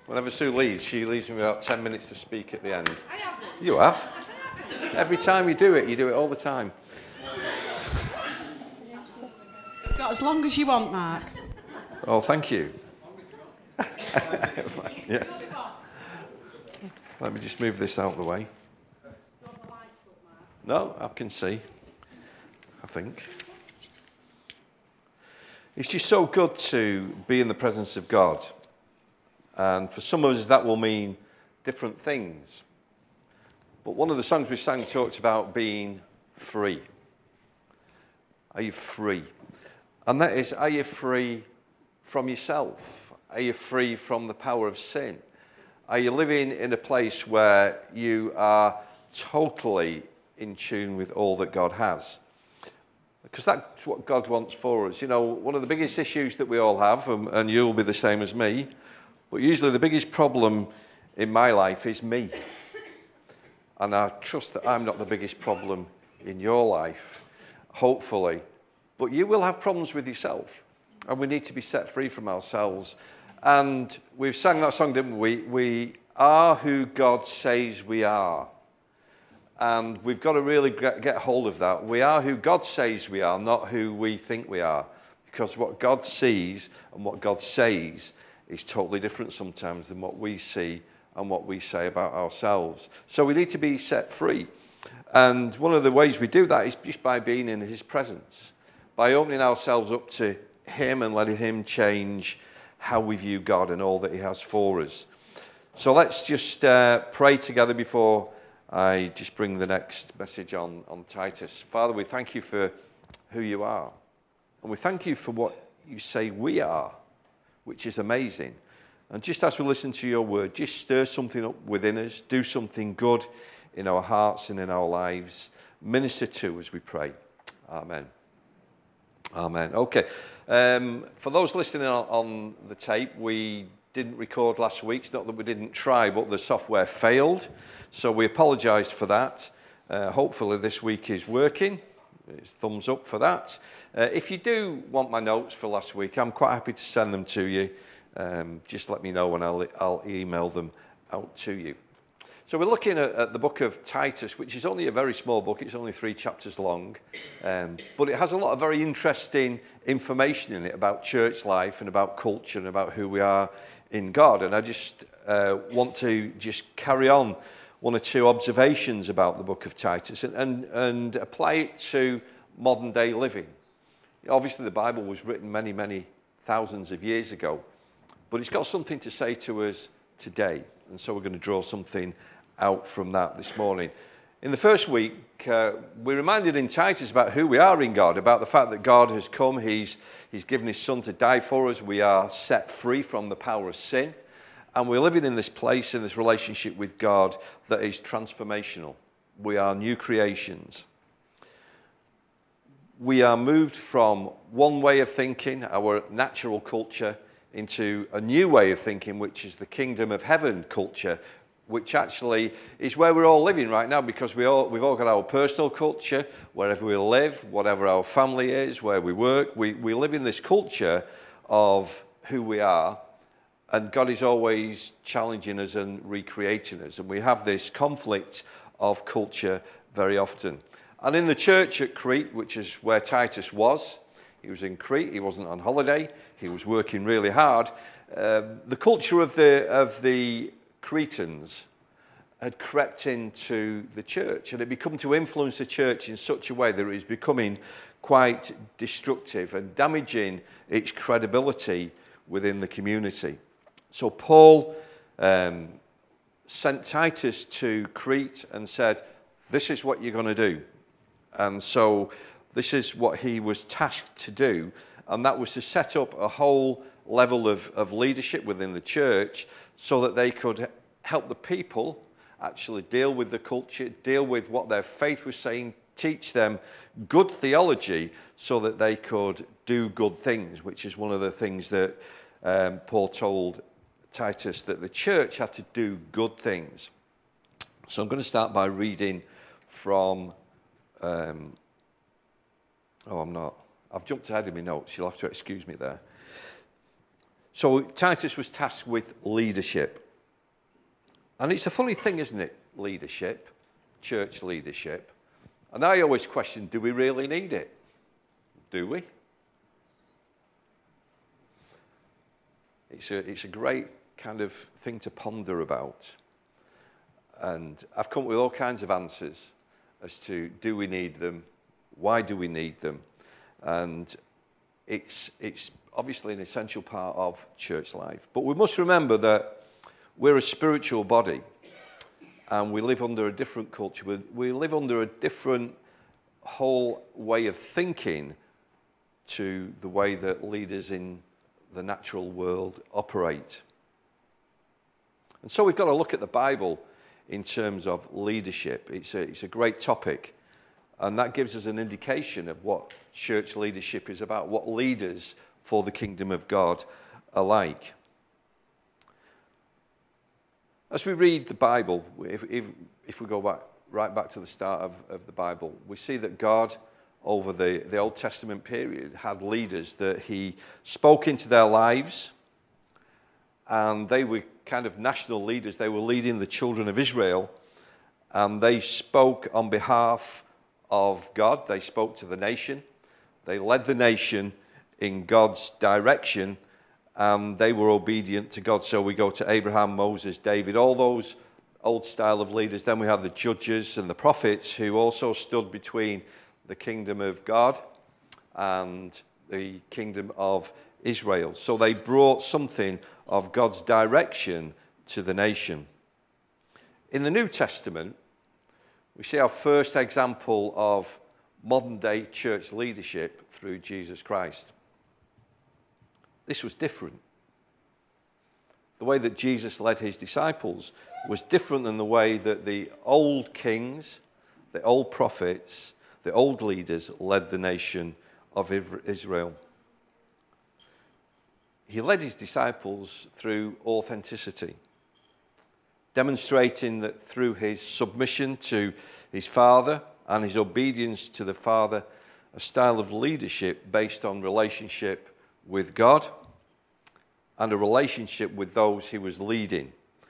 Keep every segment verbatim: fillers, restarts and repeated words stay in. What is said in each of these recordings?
Whenever Sue leaves, she leaves me about ten minutes to speak at the end. I haven't. You have. Every time you do it, you do it all the time. You've got as long as you want, Mark. Oh, thank you. Yeah. Let me just move this out of the way. No, I can see. I think. It's just so good to be in the presence of God. And for some of us, that will mean different things. But one of the songs we sang talked about being free. Are you free? And that is, are you free from yourself? Are you free from the power of sin? Are you living in a place where you are totally in tune with all that God has? Because that's what God wants for us. You know, one of the biggest issues that we all have, and, and you'll be the same as me, but usually the biggest problem in my life is me. And I trust that I'm not the biggest problem in your life, hopefully. But you will have problems with yourself. And we need to be set free from ourselves. And we've sang that song, didn't we? We are who God says we are. And we've got to really get hold of that. We are who God says we are, not who we think we are. Because what God sees and what God says is totally different sometimes than what we see and what we say about ourselves. So we need to be set free. And one of the ways we do that is just by being in his presence, by opening ourselves up to him and letting him change how we view God and all that he has for us. So let's just uh, pray together before I just bring the next message on, on Titus. Father, we thank you for who you are. And we thank you for what you say we are, which is amazing. And just as we listen to your word, just stir something up within us. Do something good in our hearts and in our lives. Minister to us, we pray. Amen. Amen. Okay. Um, for those listening on, on the tape, we didn't record last week. It's not that we didn't try, but the software failed. So we apologise for that. Uh, hopefully this week is working. It's thumbs up for that. Uh, if you do want my notes for last week, I'm quite happy to send them to you. Um, just let me know and I'll, I'll email them out to you. So we're looking at, at the book of Titus, which is only a very small book. It's only three chapters long. Um, but it has a lot of very interesting information in it about church life and about culture and about who we are in God. And I just uh, want to just carry on one or two observations about the book of Titus and, and, and apply it to modern day living. Obviously, the Bible was written many, many thousands of years ago, but it's got something to say to us today. And so we're going to draw something out from that this morning. In the first week, uh, we're reminded in Titus about who we are in God, about the fact that God has come, he's, he's given his son to die for us, we are set free from the power of sin, and we're living in this place, in this relationship with God that is transformational. We are new creations. We are moved from one way of thinking, our natural culture, into a new way of thinking, which is the kingdom of heaven culture, which actually is where we're all living right now, because we all, we've all got our personal culture, wherever we live, whatever our family is, where we work. We, we live in this culture of who we are, and God is always challenging us and recreating us. And we have this conflict of culture very often. And in the church at Crete, which is where Titus was, he was in Crete, he wasn't on holiday, he was working really hard. Uh, the culture of the, of the Cretans had crept into the church, and it had become to influence the church in such a way that it was becoming quite destructive and damaging its credibility within the community. So Paul um, sent Titus to Crete and said, this is what you're going to do. And so this is what he was tasked to do, and that was to set up a whole level of, of leadership within the church so that they could help the people actually deal with the culture, deal with what their faith was saying, teach them good theology so that they could do good things, which is one of the things that um, Paul told Titus, that the church had to do good things. So I'm going to start by reading from... Um, oh, I'm not. I've jumped ahead in my notes. You'll have to excuse me there. So Titus was tasked with leadership. And it's a funny thing, isn't it? Leadership, church leadership. And I always question, do we really need it? Do we? It's a, it's a great kind of thing to ponder about. And I've come up with all kinds of answers as to, do we need them? Why do we need them? And it's, it's obviously an essential part of church life. But we must remember that we're a spiritual body, and we live under a different culture. We, we live under a different whole way of thinking to the way that leaders in the natural world operate. And so we've got to look at the Bible in terms of leadership. It's a, it's a great topic, and that gives us an indication of what church leadership is about, what leaders for the kingdom of God are like. As we read the Bible, if, if, if we go back, right back to the start of, of the Bible, we see that God, over the, the Old Testament period, had leaders that he spoke into their lives, and they were kind of national leaders. They were leading the children of Israel, and they spoke on behalf of God. They spoke to the nation. They led the nation in God's direction, and they were obedient to God. So we go to Abraham, Moses, David, all those old style of leaders. Then we have the judges and the prophets who also stood between the kingdom of God and the kingdom of Israel. So they brought something of God's direction to the nation. In the New Testament, we see our first example of modern day church leadership through Jesus Christ. This was different. The way that Jesus led his disciples was different than the way that the old kings, the old prophets, the old leaders led the nation of Israel. He led his disciples through authenticity, demonstrating that through his submission to his Father and his obedience to the Father, a style of leadership based on relationship with God and a relationship with those he was leading.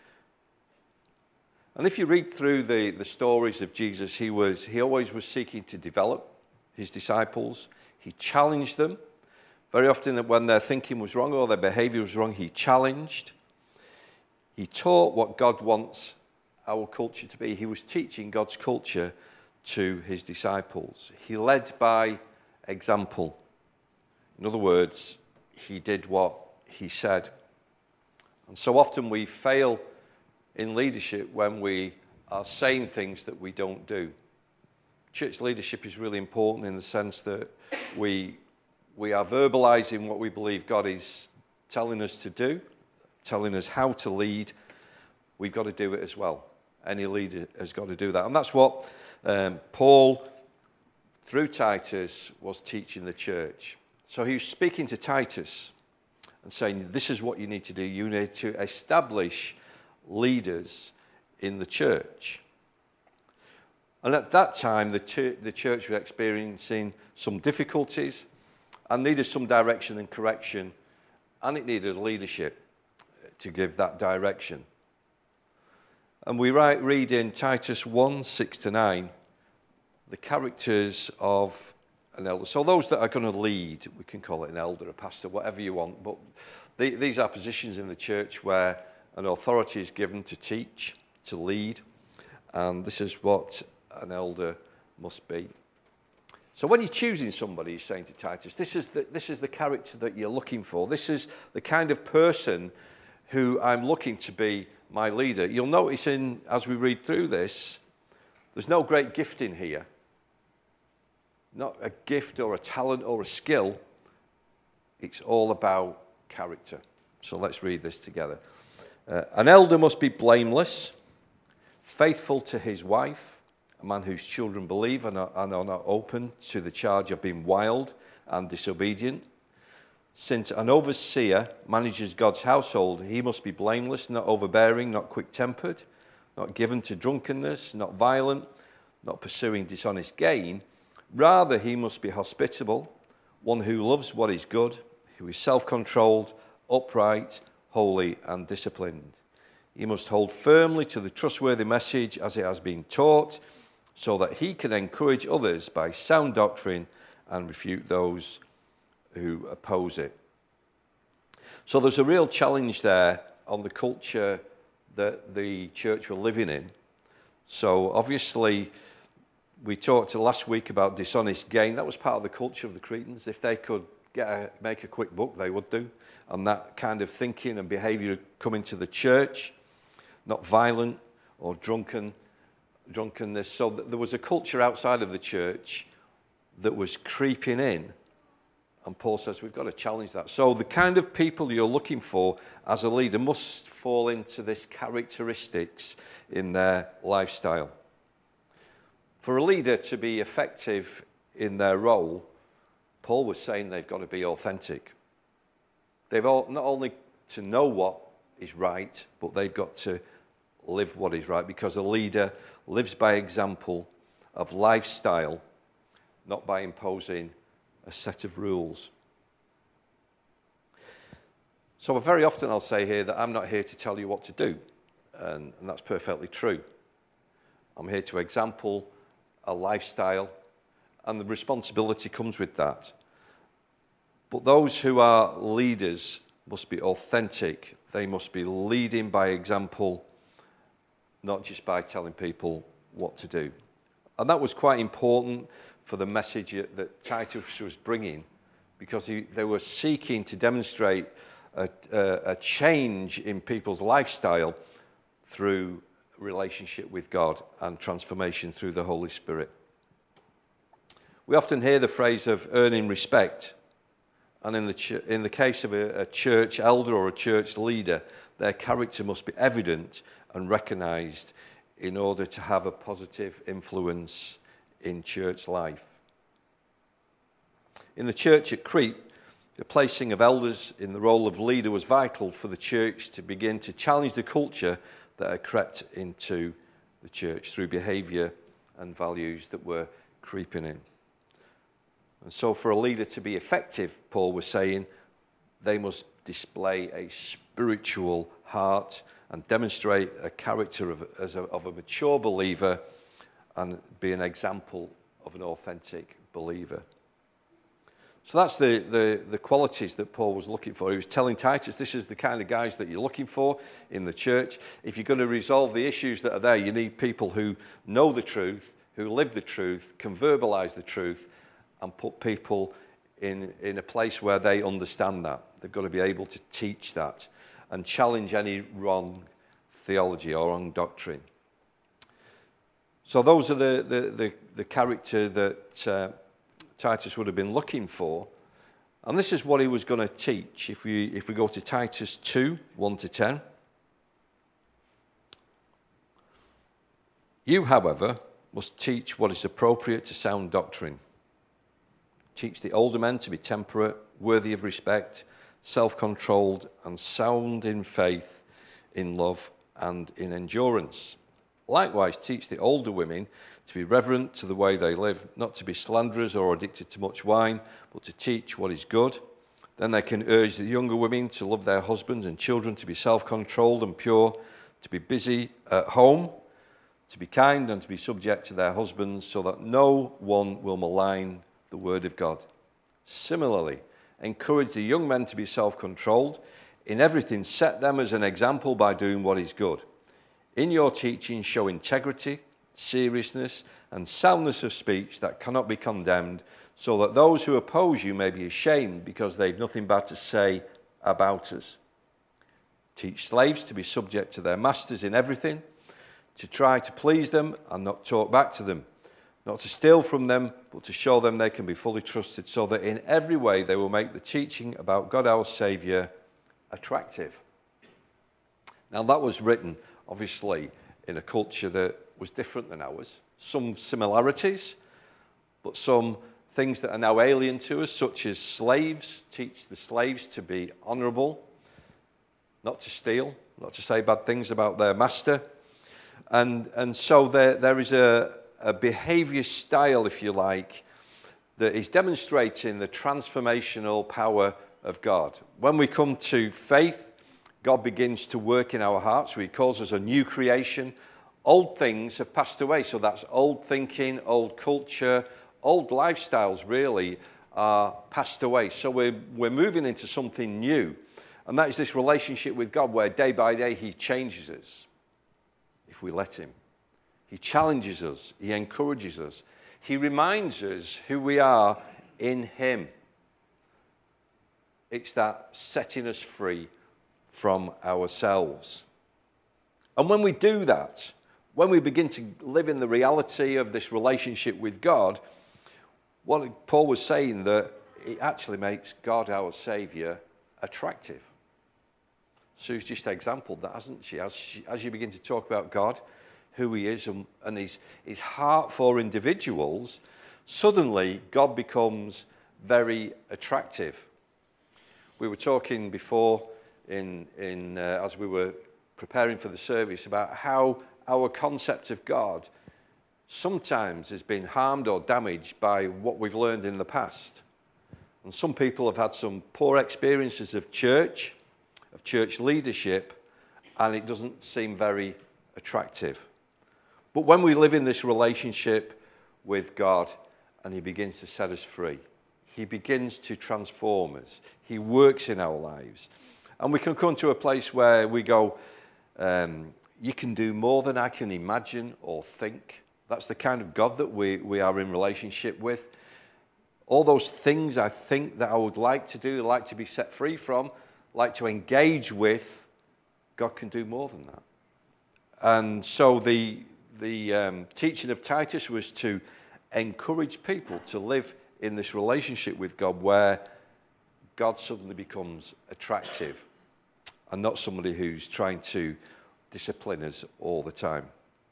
And if you read through the, the stories of Jesus, he was he always was seeking to develop his disciples. He challenged them. Very often when their thinking was wrong or their behavior was wrong, he challenged. He taught what God wants our culture to be. He was teaching God's culture to his disciples. He led by example. In other words, he did what he said. And so often we fail in leadership when we are saying things that we don't do. Church leadership is really important in the sense that we, we are verbalizing what we believe God is telling us to do, telling us how to lead. We've got to do it as well. Any leader has got to do that. And that's what um, Paul, through Titus, was teaching the church. So he was speaking to Titus and saying, this is what you need to do. You need to establish leaders in the church. And at that time, the, ch- the church was experiencing some difficulties and needed some direction and correction, and it needed leadership to give that direction. And we write, read in Titus one, six to nine, the characters of an elder. So those that are going to lead, we can call it an elder, a pastor, whatever you want, but the, these are positions in the church where an authority is given to teach, to lead, and this is what an elder must be. So when you're choosing somebody, he's saying to Titus, this is the, this is the character that you're looking for. This is the kind of person who I'm looking to be my leader. You'll notice in as we read through this, there's no great gift in here. Not a gift or a talent or a skill. It's all about character. So let's read this together. Uh, an elder must be blameless, faithful to his wife, a man whose children believe and are, and are not open to the charge of being wild and disobedient. Since an overseer manages God's household, he must be blameless, not overbearing, not quick-tempered, not given to drunkenness, not violent, not pursuing dishonest gain. Rather, he must be hospitable, one who loves what is good, who is self-controlled, upright, holy, and disciplined. He must hold firmly to the trustworthy message as it has been taught, so that he can encourage others by sound doctrine and refute those who oppose it. So there's a real challenge there on the culture that the church were living in. So obviously, we talked last week about dishonest gain. That was part of the culture of the Cretans. If they could get a, make a quick buck, they would do. And that kind of thinking and behavior coming to the church, not violent or drunken, drunkenness. So there was a culture outside of the church that was creeping in. And Paul says we've got to challenge that. So the kind of people you're looking for as a leader must fall into these characteristics in their lifestyle. For a leader to be effective in their role, Paul was saying they've got to be authentic. They've all, not only to know what is right, but they've got to live what is right, because a leader lives by example of lifestyle, not by imposing a set of rules. So very often I'll say here that I'm not here to tell you what to do, and, and that's perfectly true. I'm here to example a lifestyle, and the responsibility comes with that. But those who are leaders must be authentic. They must be leading by example, not just by telling people what to do. And that was quite important for the message that Titus was bringing, because he, they were seeking to demonstrate a, a, a change in people's lifestyle through relationship with God and transformation through the Holy Spirit. We often hear the phrase of earning respect, and in the, ch- in the case of a, a church elder or a church leader, their character must be evident and recognized in order to have a positive influence in church life. In the church at Crete, the placing of elders in the role of leader was vital for the church to begin to challenge the culture that had crept into the church through behavior and values that were creeping in. And so for a leader to be effective, Paul was saying, they must display a spiritual heart and demonstrate a character of, as a, of a mature believer and be an example of an authentic believer. So that's the, the, the qualities that Paul was looking for. He was telling Titus, this is the kind of guys that you're looking for in the church. If you're going to resolve the issues that are there, you need people who know the truth, who live the truth, can verbalize the truth, and put people in, in a place where they understand that. They've got to be able to teach that and challenge any wrong theology or wrong doctrine. So those are the, the, the, the character that uh, Titus would have been looking for. And this is what he was going to teach. If we, if we go to Titus two, one to ten. You, however, must teach what is appropriate to sound doctrine. Teach the older men to be temperate, worthy of respect, self-controlled, and sound in faith, in love, and in endurance. Likewise, teach the older women to be reverent to the way they live, not to be slanderers or addicted to much wine, but to teach what is good. Then they can urge the younger women to love their husbands and children, to be self-controlled and pure, to be busy at home, to be kind and to be subject to their husbands, so that no one will malign the word of God. Similarly, encourage the young men to be self-controlled. In everything, set them as an example by doing what is good. In your teaching, show integrity, seriousness, and soundness of speech that cannot be condemned, so that those who oppose you may be ashamed because they've nothing bad to say about us. Teach slaves to be subject to their masters in everything, to try to please them and not talk back to them, not to steal from them, but to show them they can be fully trusted, so that in every way they will make the teaching about God our Saviour attractive. Now that was written, obviously, in a culture that was different than ours. Some similarities, but some things that are now alien to us, such as slaves. Teach the slaves to be honourable, not to steal, not to say bad things about their master. And, and so there, there is a, a behaviour style, if you like, that is demonstrating the transformational power of God. When we come to faith, God begins to work in our hearts. He calls us a new creation. Old things have passed away. So that's old thinking, old culture, old lifestyles really are passed away. So we're, we're moving into something new. And that is this relationship with God where day by day he changes us if we let him. He challenges us. He encourages us. He reminds us who we are in him. It's that setting us free from ourselves. And when we do that, when we begin to live in the reality of this relationship with God, what Paul was saying, that it actually makes God our Saviour attractive. Sue's just exampled that, hasn't she? As, she, as you begin to talk about God, who he is and, and his, his heart for individuals, suddenly God becomes very attractive. We were talking before in, in uh, as we were preparing for the service about how our concept of God sometimes has been harmed or damaged by what we've learned in the past. And some people have had some poor experiences of church, of church leadership, and it doesn't seem very attractive. But when we live in this relationship with God and he begins to set us free, he begins to transform us. He works in our lives. And we can come to a place where we go, um, you can do more than I can imagine or think. That's the kind of God that we, we are in relationship with. All those things I think that I would like to do, like to be set free from, like to engage with, God can do more than that. And so the, the um, teaching of Titus was to encourage people to live in this relationship with God where God suddenly becomes attractive and not somebody who's trying to discipline us all the time.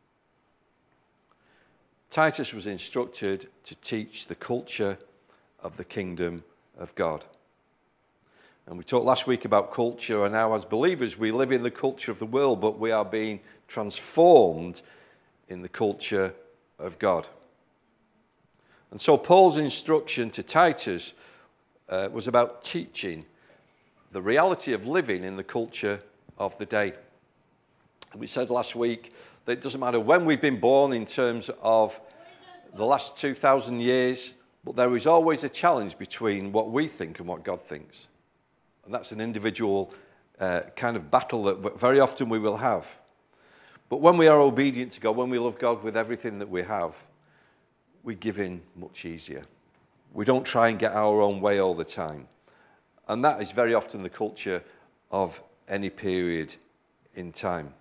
Titus was instructed to teach the culture of the kingdom of God. And we talked last week about culture, and now as believers we live in the culture of the world, but we are being transformed in the culture of God. And so Paul's instruction to Titus uh, was about teaching the reality of living in the culture of the day. We said last week that it doesn't matter when we've been born in terms of the last two thousand years, but there is always a challenge between what we think and what God thinks. And that's an individual uh, kind of battle that very often we will have. But when we are obedient to God, when we love God with everything that we have, we give in much easier. We don't try and get our own way all the time. And that is very often the culture of any period in time.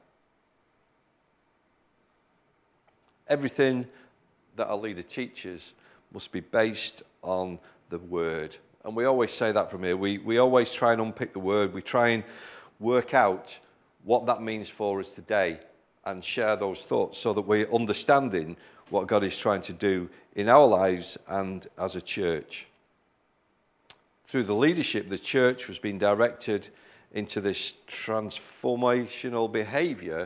Everything that our leader teaches must be based on the word. And we always say that from here. We, we always try and unpick the word. We try and work out what that means for us today and share those thoughts so that we're understanding what God is trying to do in our lives and as a church. Through the leadership, the church was being directed into this transformational behavior,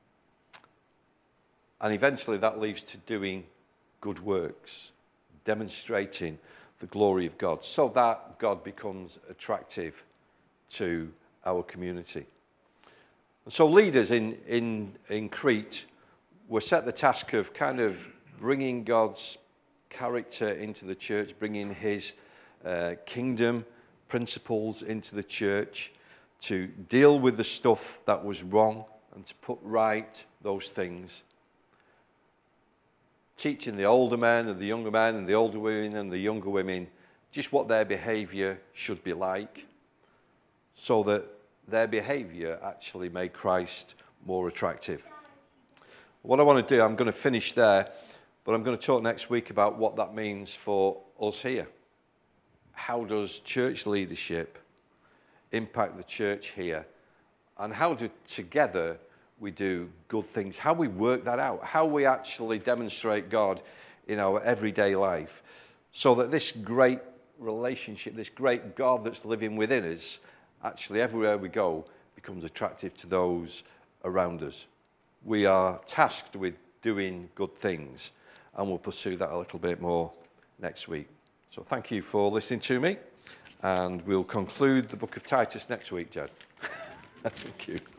and eventually that leads to doing good works, demonstrating the glory of God, so that God becomes attractive to our community. And so leaders in, in, in Crete were set the task of kind of bringing God's character into the church, bringing his uh, kingdom principles into the church, to deal with the stuff that was wrong and to put right those things. Teaching the older men and the younger men and the older women and the younger women just what their behavior should be like, so that their behavior actually made Christ more attractive. What I want to do, I'm going to finish there, but I'm going to talk next week about what that means for us here. How does church leadership impact the church here? And how do together we do good things? How we work that out? How we actually demonstrate God in our everyday life, so that this great relationship, this great God that's living within us, actually everywhere we go becomes attractive to those around us. We are tasked with doing good things, and we'll pursue that a little bit more next week. So thank you for listening to me, And we'll conclude the book of Titus next week, Jed. Thank you.